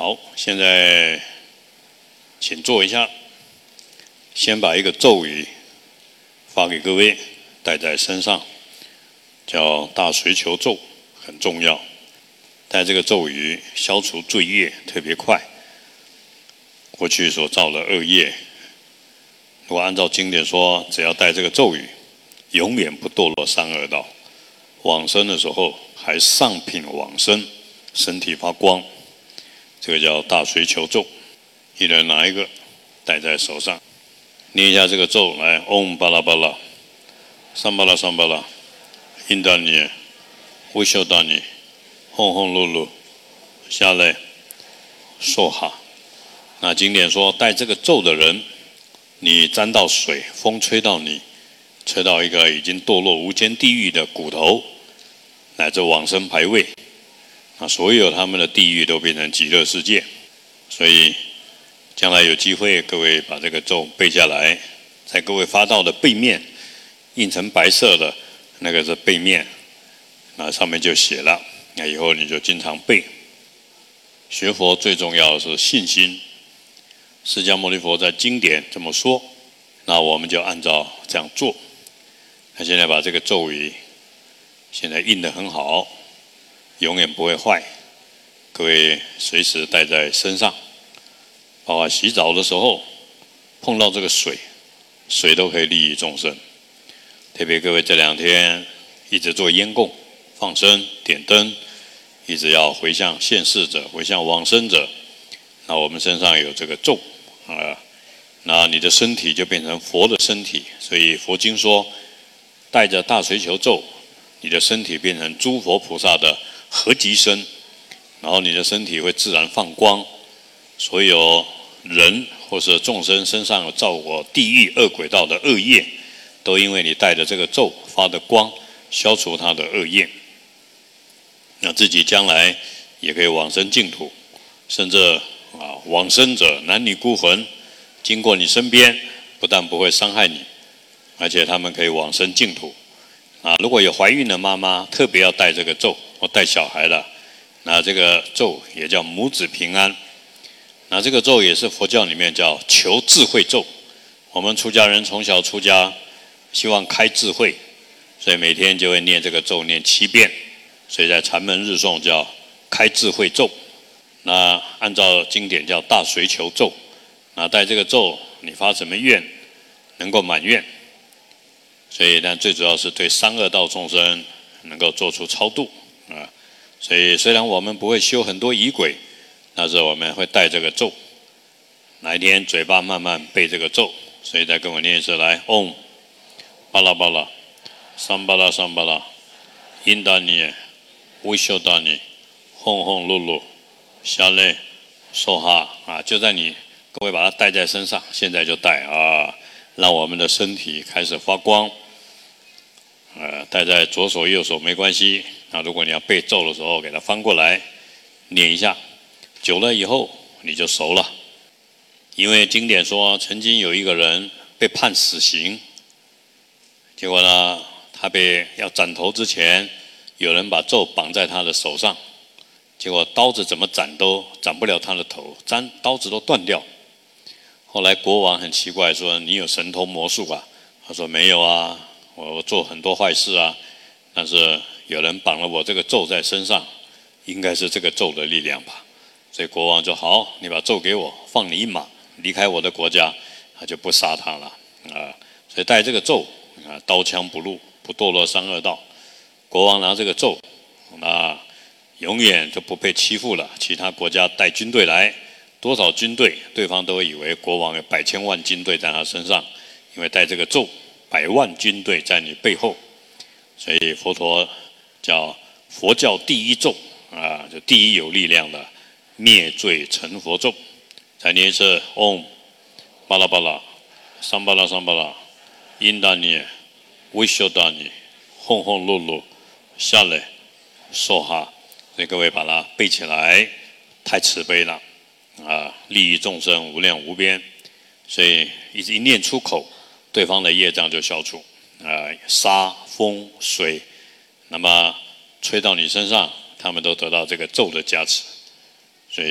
好，现在请坐一下，先把一个咒语发给各位，带在身上，叫大水球咒，很重要。带这个咒语，消除罪业特别快。过去所造的恶业，如果按照经典说，只要带这个咒语，永远不堕落三恶道。往生的时候还上品往生，身体发光，这个叫大水球咒。一人拿一个戴在手上，念一下这个咒来：嗡巴拉巴拉，桑巴拉桑巴拉，印达尼，维修达尼，轰轰噜噜，下来，受哈。那经典说，带这个咒的人，你沾到水，风吹到你，吹到一个已经堕落无间地狱的骨头，乃至往生牌位，那所有他们的地狱都变成极乐世界。所以将来有机会，各位把这个咒背下来，在各位发到的背面印成白色的，那个是背面，那上面就写了，那以后你就经常背。学佛最重要的是信心，释迦牟尼佛在经典这么说，那我们就按照这样做。他现在把这个咒语现在印得很好，永远不会坏，各位随时带在身上，包括洗澡的时候碰到这个水，水都可以利益众生。特别各位这2天一直做烟供、放生、点灯，一直要回向现世者、回向往生者。那我们身上有这个咒那你的身体就变成佛的身体。所以佛经说，带着大水球咒，你的身体变成诸佛菩萨的合集身，然后你的身体会自然放光。所有人或是众生身上有造过地狱恶鬼道的恶业，都因为你带着这个咒发的光，消除他的恶业。那自己将来也可以往生净土，甚至往生者男女孤魂经过你身边，不但不会伤害你，而且他们可以往生净土。如果有怀孕的妈妈，特别要带这个咒，或带小孩的，那这个咒也叫母子平安。那这个咒也是佛教里面叫求智慧咒。我们出家人从小出家，希望开智慧，所以每天就会念这个咒，念7遍。所以在禅门日诵叫开智慧咒。那按照经典叫大水球咒。那带这个咒，你发什么愿能够满愿。所以但最主要是对三恶道众生能够做出超度所以虽然我们不会修很多仪轨，但是我们会带这个咒，哪一天嘴巴慢慢背这个咒。所以再跟我念一次来：嗡巴拉巴拉，桑巴拉桑巴拉，印达尼，维修达尼，轰轰噜噜，下来，受哈就在你各位把它带在身上，现在就带让我们的身体开始发光。带在左手右手没关系。那如果你要背咒的时候，给它翻过来念一下，久了以后你就熟了。因为经典说，曾经有一个人被判死刑，结果呢，他被要斩头之前，有人把咒绑在他的手上，结果刀子怎么斩都斩不了他的头，刀子都断掉。后来国王很奇怪，说：“你有神通魔术啊？”他说：“没有啊，我做很多坏事啊，但是有人绑了我这个咒在身上，应该是这个咒的力量吧。”所以国王就好，你把咒给我，放你一马，离开我的国家，他就不杀他了所以带这个咒刀枪不入，不堕落三恶道。国王拿这个咒，那永远就不被欺负了。其他国家带军队来，多少军队，对方都以为国王有100千万军队在他身上，因为带这个咒，100万军队在你背后。所以佛陀叫佛教第一咒就第一有力量的灭罪成佛咒。再念一次：嗡巴拉巴拉，桑巴拉桑巴拉，印达尼，维修达尼，轰轰噜噜，下来，受哈。所以各位把它背起来，太慈悲了利益众生无量无边。所以一念出口，对方的业障就消除沙风水，那么吹到你身上，他们都得到这个咒的加持。所以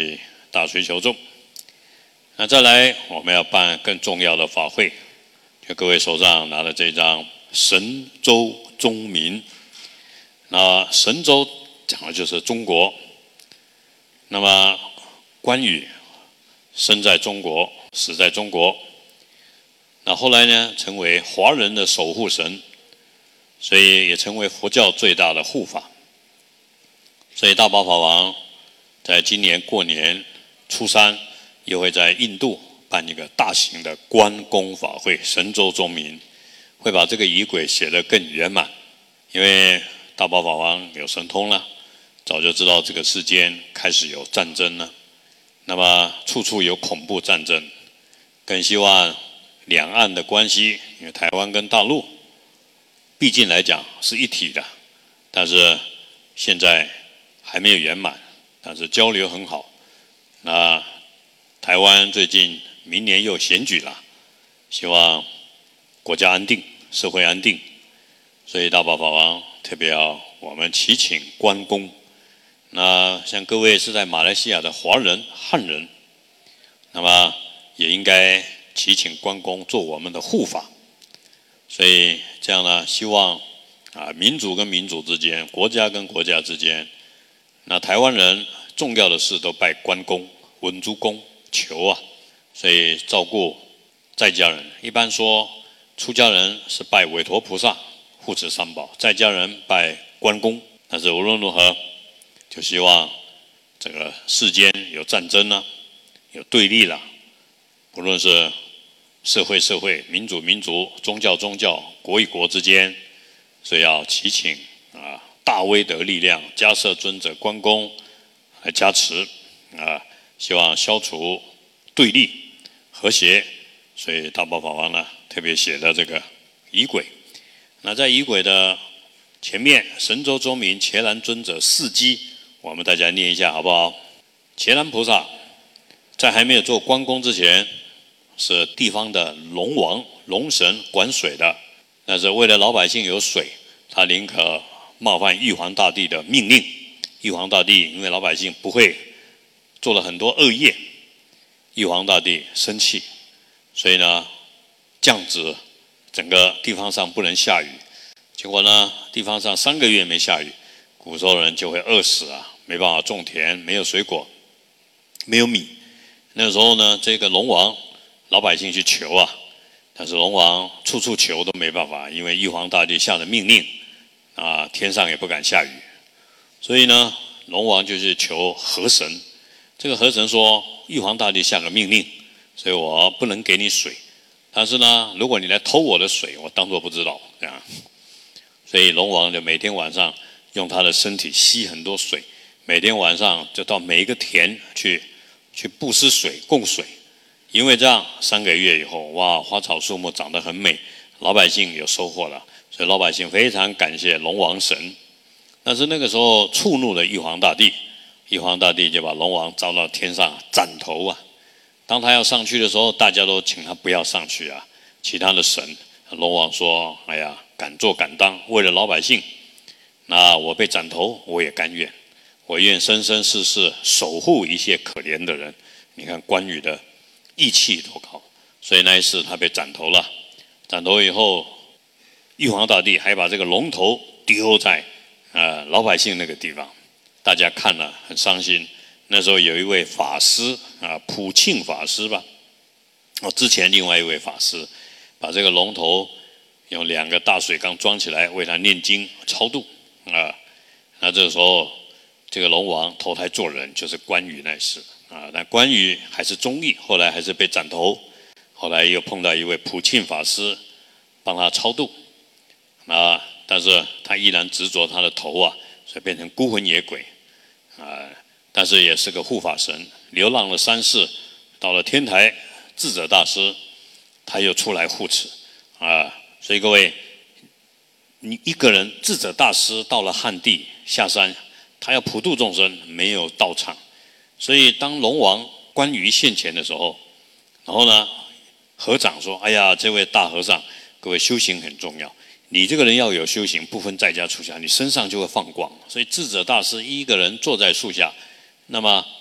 大水求咒。那再来，我们要办更重要的法会，就各位手上拿的这张神州宗民。那神州讲的就是中国。那么关羽生在中国，死在中国。那后来呢，成为华人的守护神，所以也成为佛教最大的护法。所以大宝法王在今年过年初3，又会在印度办一个大型的关公法会，神州宗民，会把这个仪轨写得更圆满。因为大宝法王有神通了，早就知道这个世间开始有战争了，那么处处有恐怖战争，更希望两岸的关系，因为台湾跟大陆毕竟来讲是一体的，但是现在还没有圆满，但是交流很好。那台湾最近明年又选举了，希望国家安定，社会安定，所以大宝法王特别要我们祈请关公。那像各位是在马来西亚的华人、汉人，那么也应该祈请关公做我们的护法。所以这样呢，希望民族跟民族之间，国家跟国家之间，那台湾人重要的事都拜关公、文殊公求啊，所以照顾在家人。一般说出家人是拜韦陀菩萨护持三宝，在家人拜关公。但是无论如何，就希望这个世间有战争了，有对立了，不论是社会、民族、宗教、国与国之间，所以要祈请大威德力量迦摄尊者关公来加持希望消除对立、和谐。所以大宝法王呢特别写的这个仪轨。那在仪轨的前面，神州宗民伽蓝尊者事迹，我们大家念一下好不好？伽蓝菩萨在还没有做关公之前，是地方的龙王、龙神，管水的。但是为了老百姓有水，他宁可冒犯玉皇大帝的命令。玉皇大帝因为老百姓不会，做了很多恶业，玉皇大帝生气，所以呢降旨整个地方上不能下雨。结果呢，地方上3个月没下雨，古时候人就会饿死没办法种田，没有水果，没有米。那时候呢，这个龙王老百姓去求但是龙王处处求都没办法，因为玉皇大帝下的命令天上也不敢下雨。所以呢，龙王就去求河神。这个河神说，玉皇大帝下个命令，所以我不能给你水，但是呢，如果你来偷我的水，我当作不知道，这样。所以龙王就每天晚上用他的身体吸很多水，每天晚上就到每一个田去布施水、供水。因为这样3个月以后，哇，花草树木长得很美，老百姓有收获了，所以老百姓非常感谢龙王神。但是那个时候触怒了玉皇大帝，玉皇大帝就把龙王招到天上斩头当他要上去的时候，大家都请他不要上去其他的神，龙王说：“哎呀，敢做敢当，为了老百姓，那我被斩头我也甘愿，我愿生生世世守护一切可怜的人。”你看关羽的义气多高，所以那一次他被斩头了。斩头以后，玉皇大帝还把这个龙头丢在老百姓那个地方，大家看了很伤心。那时候有一位法师普庆法师吧，之前另外一位法师把这个龙头用2个大水缸装起来，为他念经超度那这个时候这个龙王投胎做人，就是关羽那事但关羽还是忠义，后来还是被斩头。后来又碰到一位普庆法师帮他超度但是他依然执着他的头所以变成孤魂野鬼但是也是个护法神，流浪了3世，到了天台，智者大师他又出来护持所以各位，你一个人智者大师到了汉地下山，他要普度众生，没有道场，所以当龙王关羽现前的时候，然后呢，和尚说：“哎呀，这位大和尚，各位修行很重要，你这个人要有修行，不分在家出家，你身上就会放光。”所以智者大师一个人坐在树下，那么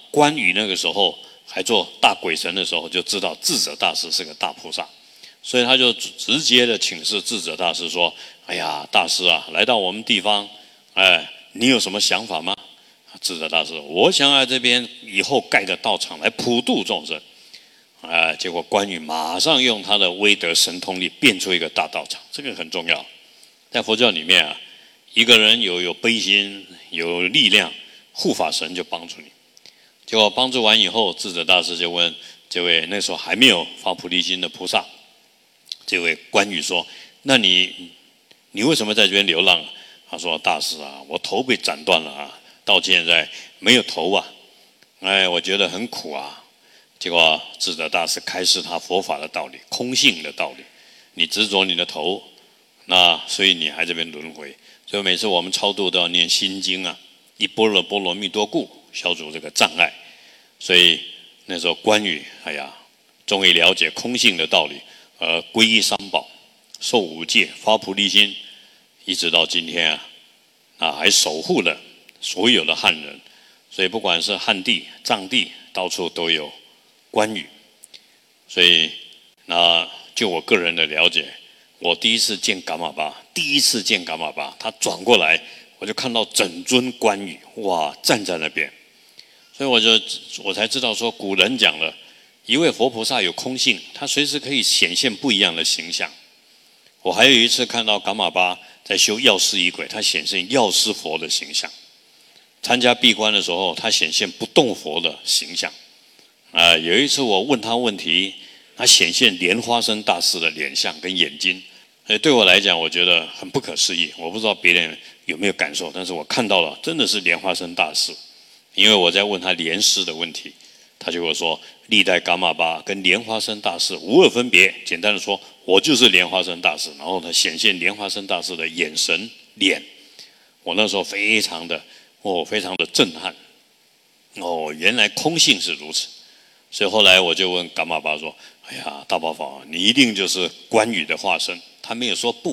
关羽那个时候还做大鬼神的时候，就知道智者大师是个大菩萨，所以他就直接的请示智者大师说：“哎呀，大师啊，来到我们地方，你有什么想法吗？”智者大师，我想在这边以后盖个道场来普度众生。结果关羽马上用他的威德神通力变出一个大道场，这个很重要。在佛教里面啊，一个人有悲心、有力量，护法神就帮助你。结果帮助完以后，智者大师就问这位那时候还没有发菩提心的菩萨，这位关羽说：“那你为什么在这边流浪？”他说：“大师啊，我头被斩断了啊，到现在没有头啊，我觉得很苦啊。”结果智者大师开示他佛法的道理，空性的道理。你执着你的头，那所以你还这边轮回。所以每次我们超度都要念心经啊，一般若波罗蜜多故，消除这个障碍。所以那时候关羽，终于了解空性的道理，皈依三宝，受五戒，发菩提心，一直到今天还守护了所有的汉人。所以不管是汉地、藏地，到处都有关羽。所以就我个人的了解，我第一次见噶玛巴，他转过来，我就看到整尊关羽，哇，站在那边。所以我才知道说，古人讲了，一位佛菩萨有空性，他随时可以显现不一样的形象。我还有一次看到噶玛巴在修药师仪轨，他显现药师佛的形象。参加闭关的时候，他显现不动佛的形象。有一次我问他问题，他显现莲花生大师的脸相跟眼睛。对我来讲，我觉得很不可思议。我不知道别人有没有感受，但是我看到了，真的是莲花生大师。因为我在问他莲师的问题，他就会说，历代噶玛巴跟莲花生大师无二分别。简单的说，我就是莲花生大师。然后他显现莲花生大师的眼神脸，我那时候非常的震撼。原来空性是如此。所以后来我就问噶玛巴说：“哎呀，大宝法，你一定就是关羽的化身。”他没有说不，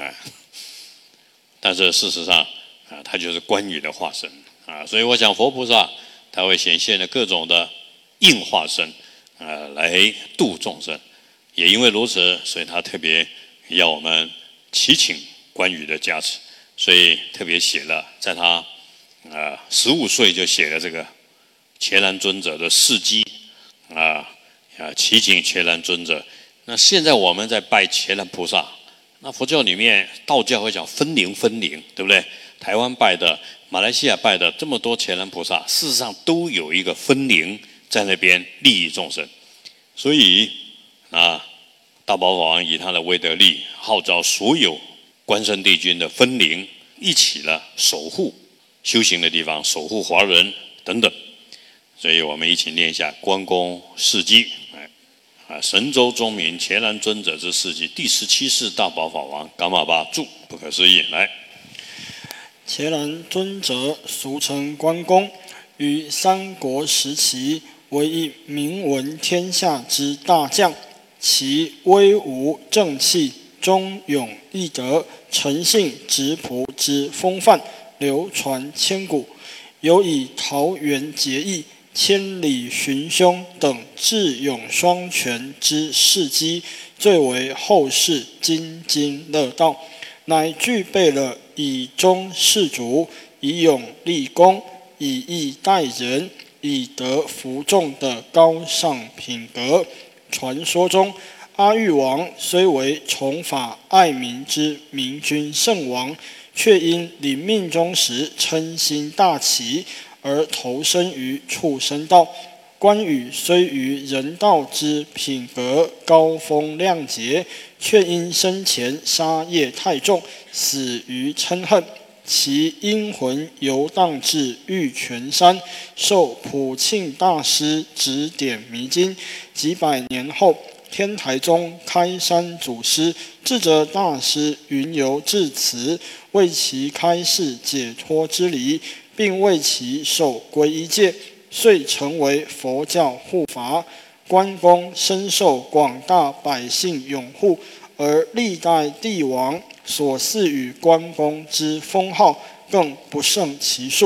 但是事实上他就是关羽的化身。所以我想佛菩萨他会显现了各种的应化身来度众生。也因为如此，所以他特别要我们祈请关羽的加持，所以特别写了，在他15岁就写了这个伽蓝尊者的事迹祈请伽蓝尊者。那现在我们在拜伽蓝菩萨，那佛教里面道教会讲分灵，对不对？台湾拜的、马来西亚拜的这么多伽蓝菩萨，事实上都有一个分灵在那边利益众生。所以大宝法王以他的威德力，号召所有关圣帝君的分灵一起守护修行的地方，守护华人等等。所以我们一起念一下关公事迹。神州宗明伽蓝尊者之事迹，第17世大宝法王噶玛巴著，不可思议。来， 伽蓝尊者俗称关公，于三国时期为一名闻天下之大将，其威武正气、忠勇义德、诚信直朴之风范，流传千古。有以桃园结义、千里寻凶等智勇双全之事迹，最为后世津津乐道，乃具备了以忠事主、以勇立功、以义待人、以德服众的高尚品格。传说中，阿育王虽为崇法爱民之明君圣王，却因临命终时嗔心大起，而投身于畜生道。关羽虽于人道之品格高风亮节，却因生前杀业太重，死于嗔恨。其阴魂游荡至玉泉山，受普庆大师指点迷津。几百年后，天台宗开山祖师智者大师云游至此，为其开示解脱之理，并为其受皈依戒，遂成为佛教护法。关公深受广大百姓拥护，而历代帝王所赐予关公之封号更不胜其数。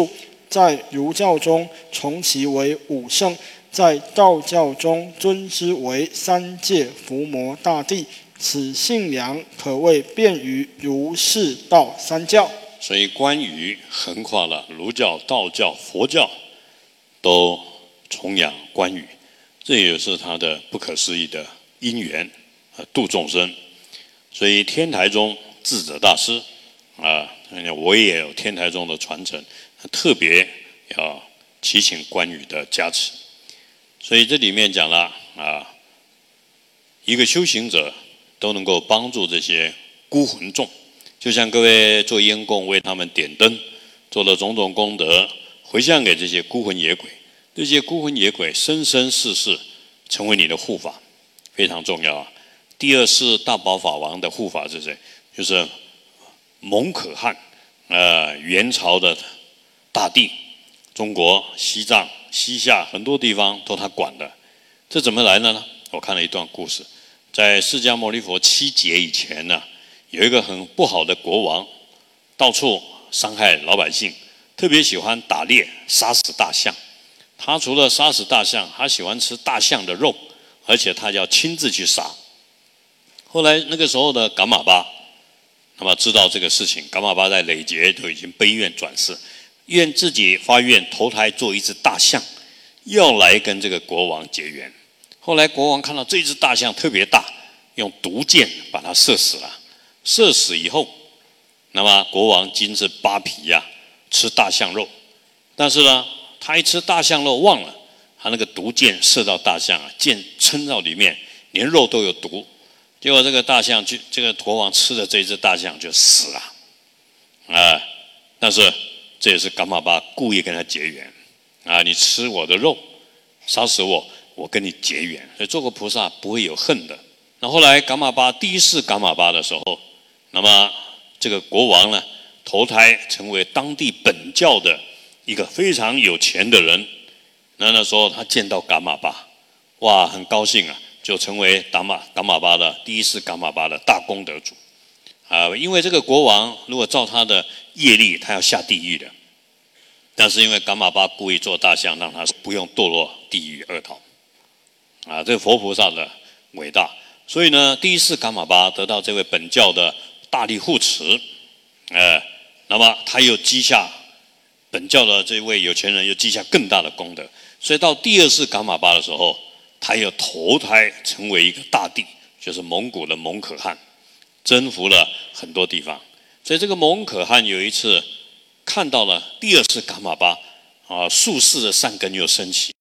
在儒教中崇其为五圣，在道教中尊之为三界伏魔大帝。此信仰可谓遍于儒释道三教。 所以关羽横跨了儒教、道教、佛教，都崇仰关羽，这也是他的不可思议的因缘度众生。所以天台宗智者大师我也有天台宗的传承，特别要祈请关羽的加持。所以这里面讲了一个修行者都能够帮助这些孤魂众，就像各位做烟供为他们点灯，做了种种功德，回向给这些孤魂野鬼，这些孤魂野鬼生生世世成为你的护法，非常重要啊。第二是大宝法王的护法是谁？就是蒙可汗，元朝的大帝，中国、西藏、西夏很多地方都他管的。这怎么来的呢？我看了一段故事，在释迦牟尼佛7劫以前呢，有一个很不好的国王，到处伤害老百姓，特别喜欢打猎，杀死大象。他除了杀死大象，他喜欢吃大象的肉，而且他要亲自去杀。后来那个时候的噶玛巴，那么知道这个事情，噶玛巴在累劫都已经悲愿转世，愿自己发愿投胎做一只大象，要来跟这个国王结缘。后来国王看到这只大象特别大，用毒箭把它射死了。射死以后，那么国王今是扒皮吃大象肉，但是呢，他一吃大象肉忘了，他那个毒箭射到大象箭撑到里面，连肉都有毒。结果这个大象这个国王吃了这只大象就死了但是这也是噶玛巴故意跟他结缘你吃我的肉，杀死我，我跟你结缘。所以做个菩萨不会有恨的。那后来噶玛巴第一世噶玛巴的时候，那么这个国王呢，投胎成为当地本教的一个非常有钱的人。那时候他见到噶玛巴，哇，很高兴就成为噶玛巴的第一世噶玛巴的大功德主因为这个国王如果照他的业力，他要下地狱的，但是因为噶玛巴故意做大象，让他不用堕落地狱恶道这个佛菩萨的伟大。所以呢，第一世噶玛巴得到这位本教的大力护持那么他又积下本教的这位有钱人又积下更大的功德，所以到第二世噶玛巴的时候，他又投胎成为一个大帝，就是蒙古的蒙可汗，征服了很多地方。所以这个蒙可汗有一次看到了第二世噶玛巴术士的善根又升起，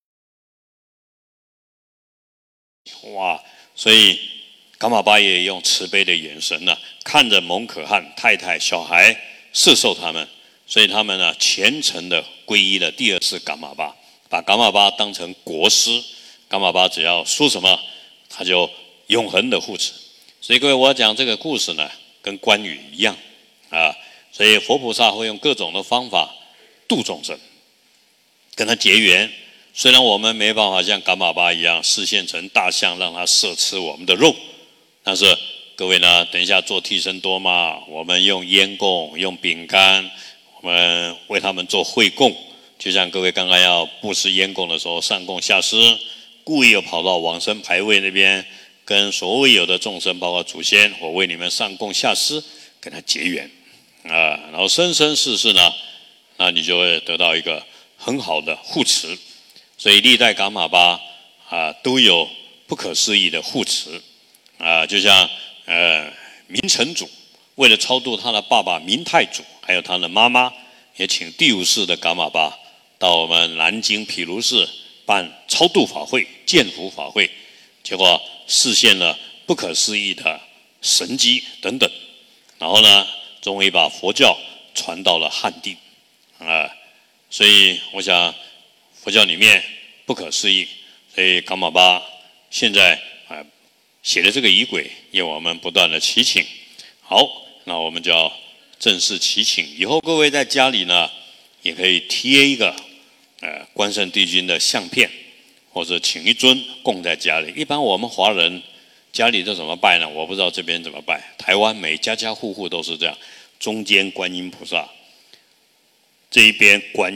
哇！所以噶玛巴也用慈悲的眼神看着蒙可汗太太、小孩摄受他们，所以他们虔诚的皈依了第二世噶玛巴，把噶玛巴当成国师。噶玛巴只要说什么，他就永恒的护持。所以各位，我讲这个故事呢，跟关羽一样所以佛菩萨会用各种的方法度众生，跟他结缘。虽然我们没办法像噶玛巴一样示现成大象，让他摄吃我们的肉，但是各位呢，等一下做替身多嘛，我们用烟供，用饼干，我们为他们做会供。就像各位刚刚要布施烟供的时候，上供下施，故意又跑到往生牌位那边，跟所有的众生，包括祖先，我为你们上供下施，跟他结缘然后生生世世呢，那你就会得到一个很好的护持。所以历代噶玛巴都有不可思议的护持就像明成祖为了超度他的爸爸明太祖，还有他的妈妈，也请第五世的噶玛巴到我们南京毗卢寺办超度法会、建福法会，结果示现了不可思议的神迹等等。然后呢，终于把佛教传到了汉地所以我想佛教里面不可思议，所以噶玛巴现在写的这个仪轨，要我们不断的祈请。好，那我们就要正式祈请。以后各位在家里呢，也可以贴一个关圣帝君的相片，或者请一尊供在家里。一般我们华人家里都怎么拜呢？我不知道这边怎么拜。台湾每家家户户都是这样，中间观音菩萨，这一边关羽，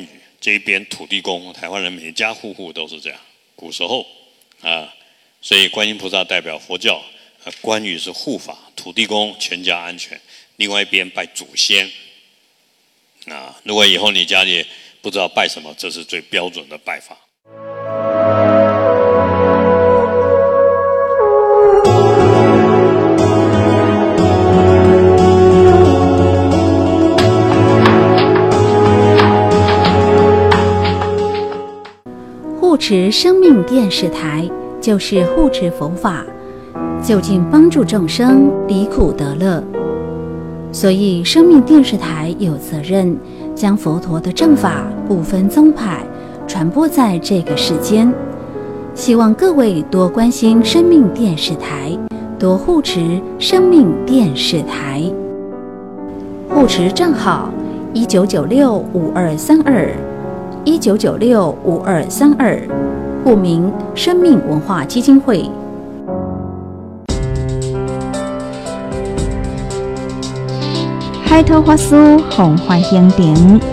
这一边土地公，台湾人每家户户都是这样。古时候所以观音菩萨代表佛教，关羽是护法，土地公全家安全。另外一边拜祖先如果以后你家里不知道拜什么，这是最标准的拜法。 护持生命电视台就是护持佛法，就近帮助众生离苦得乐。所以生命电视台有责任将佛陀的正法不分宗派传播在这个世间，希望各位多关心生命电视台，多护持生命电视台。护持账号19965232，19965232，户名生命文化基金会。 海涛法师弘法行典